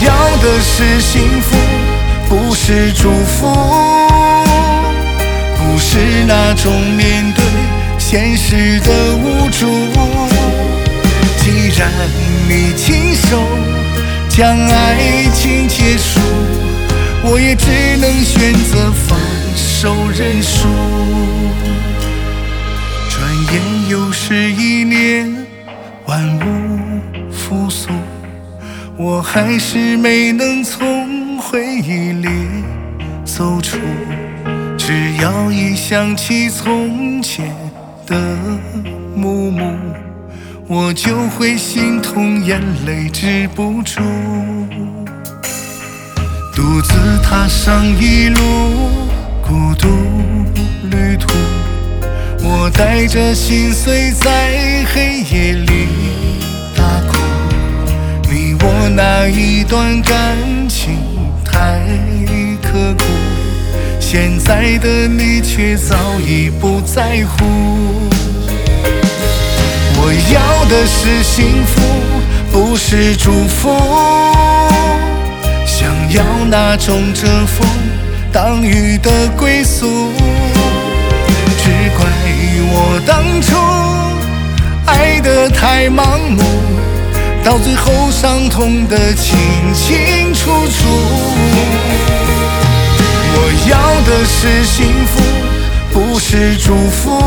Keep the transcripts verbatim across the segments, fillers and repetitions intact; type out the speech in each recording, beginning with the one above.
要的是幸福，不是祝福，不是那种面对现实的无助。既然你亲手将爱情结束，我也只能选择放手认输。转眼又是一年，万物复苏，我还是没能从回忆里走出。只要一想起从前的幕幕，我就会心痛，眼泪止不住。独自踏上一路孤独旅途，我带着心碎在黑夜里大哭。你我那一段感情太刻骨，现在的你却早已不在乎。我要的是幸福，不是祝福，想要那种遮风挡雨的归宿。只怪我当初爱得太盲目，到最后伤痛的清清楚楚。我要的是幸福，不是祝福，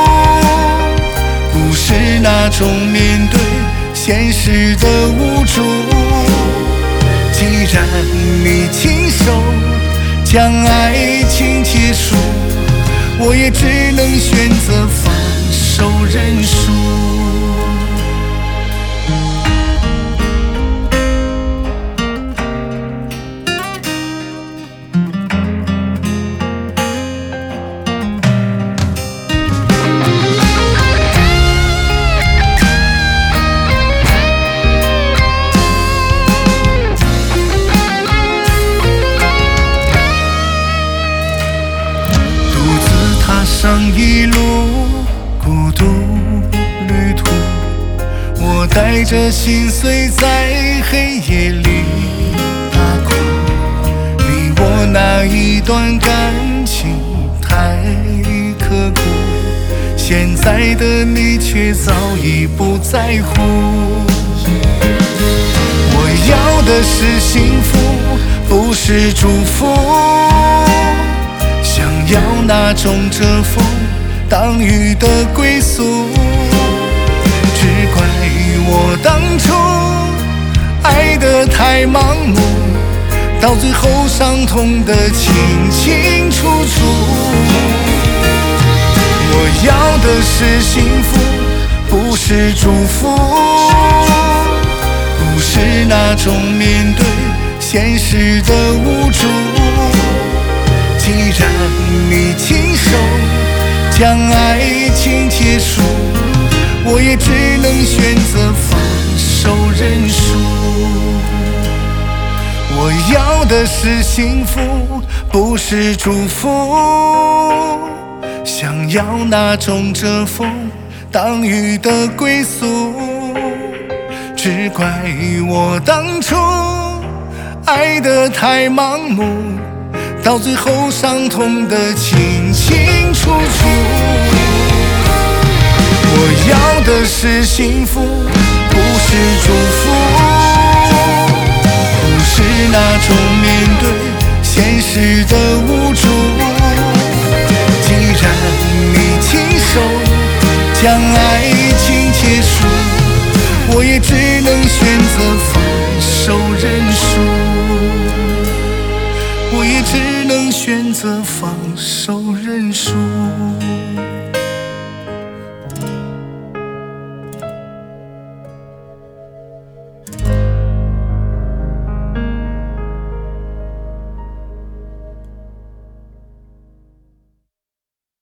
不是那种面对现实的无助。既然你亲手将爱情结束，我也只能选择放手认输。上一路孤独旅途，我带着心碎在黑夜里大哭。你我那一段感情太刻骨，现在的你却早已不在乎。我要的是幸福，不是祝福，想要那种遮风挡雨的归宿。只怪我当初爱得太盲目，到最后伤痛的清清楚楚。我要的是幸福，不是祝福，不是那种面对现实的无助。既然你亲手将爱情结束，我也只能选择放手认输。我要的是幸福，不是祝福，想要那种遮风挡雨的归宿。只怪我当初爱得太盲目，到最后伤痛的清清楚楚。我要的是幸福，不是祝福，不是那种面对现实的无助。既然你亲手将爱情结束，我也只能选择放手认输。我也只能选择放手认输。